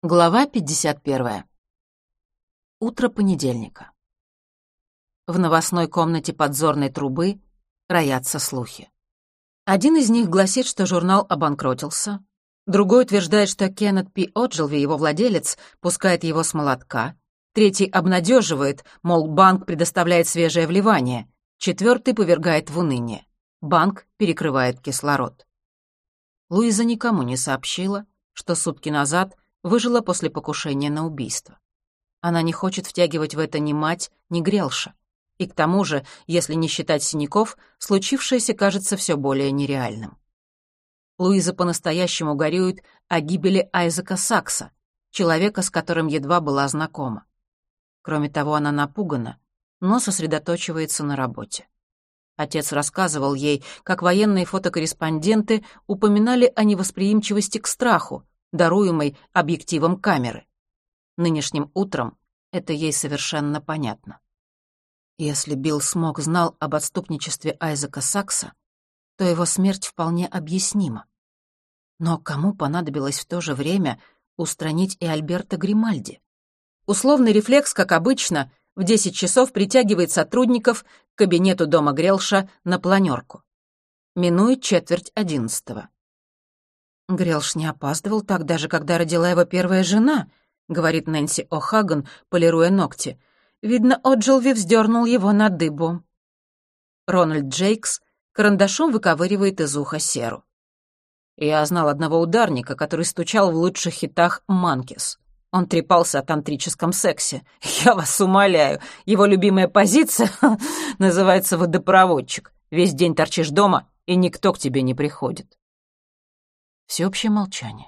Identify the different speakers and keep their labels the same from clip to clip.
Speaker 1: Глава 51. Утро понедельника. В новостной комнате подзорной трубы роятся слухи. Один из них гласит, что журнал обанкротился, другой утверждает, что Кеннет П. Оджилви, его владелец, пускает его с молотка, третий обнадеживает, мол, банк предоставляет свежее вливание, четвертый повергает в уныние. Банк перекрывает кислород. Луиза никому не сообщила, что сутки назад выжила после покушения на убийство. Она не хочет втягивать в это ни мать, ни Грелша. И к тому же, если не считать синяков, случившееся кажется все более нереальным. Луиза по-настоящему горюет о гибели Айзека Сакса, человека, с которым едва была знакома. Кроме того, она напугана, но сосредоточивается на работе. Отец рассказывал ей, как военные фотокорреспонденты упоминали о невосприимчивости к страху, даруемой объективом камеры. Нынешним утром это ей совершенно понятно. Если Билл Смок знал об отступничестве Айзека Сакса, то его смерть вполне объяснима. Но кому понадобилось в то же время устранить и Альберто Гримальди? Условный рефлекс, как обычно, в 10 часов притягивает сотрудников к кабинету дома Грелша на планерку. Минует 10:45. «Грелш не опаздывал так, даже когда родила его первая жена», — говорит Нэнси О'Хаган, полируя ногти. «Видно, Оджилви вздернул его на дыбу». Рональд Джейкс карандашом выковыривает из уха серу. «Я знал одного ударника, который стучал в лучших хитах «Манкис». Он трепался о тантрическом сексе. Я вас умоляю, его любимая позиция называется водопроводчик. Весь день торчишь дома, и никто к тебе не приходит». Всеобщее молчание.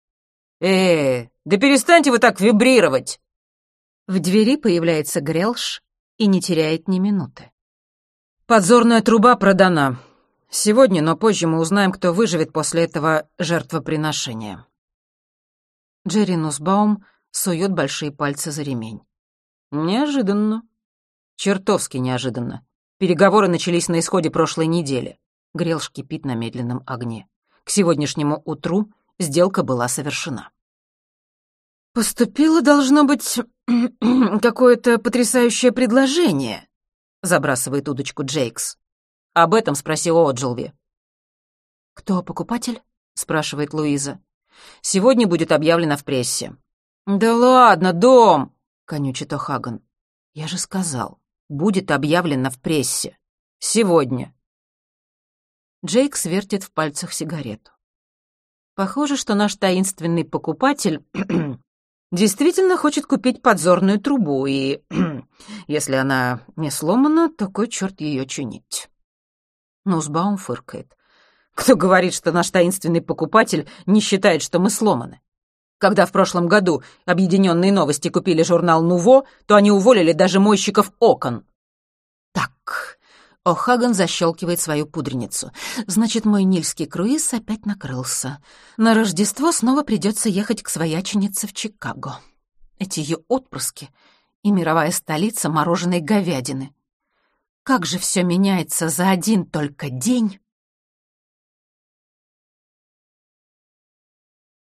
Speaker 1: Да перестаньте вы так вибрировать!» В двери появляется Грелш и не теряет ни минуты. «Подзорная труба продана. Сегодня, но позже мы узнаем, кто выживет после этого жертвоприношения». Джерри Нусбаум сует большие пальцы за ремень. «Неожиданно. Чертовски неожиданно. Переговоры начались на исходе прошлой недели». Грелш кипит на медленном огне. К сегодняшнему утру сделка была совершена. «Поступило, должно быть, какое-то потрясающее предложение», — забрасывает удочку Джейкс. «Об этом спросил Оджилви». «Кто покупатель?» — спрашивает Луиза. «Сегодня будет объявлено в прессе». «Да ладно, дом!» — конючит О'Хаган. «Я же сказал, будет объявлено в прессе. Сегодня». Джейкс вертит в пальцах сигарету. Похоже, что наш таинственный покупатель действительно хочет купить подзорную трубу, и если она не сломана, то кой черт ее чинить. Нусбаум фыркает. Кто говорит, что наш таинственный покупатель не считает, что мы сломаны? Когда в прошлом году Объединенные новости купили журнал «Нуво», то они уволили даже мойщиков окон. Так, О'Хаган защелкивает свою пудреницу. Значит, мой нильский круиз опять накрылся. На Рождество снова придется ехать к свояченице в Чикаго. Эти ее отпрыски и мировая столица мороженой говядины. Как же все меняется за один только день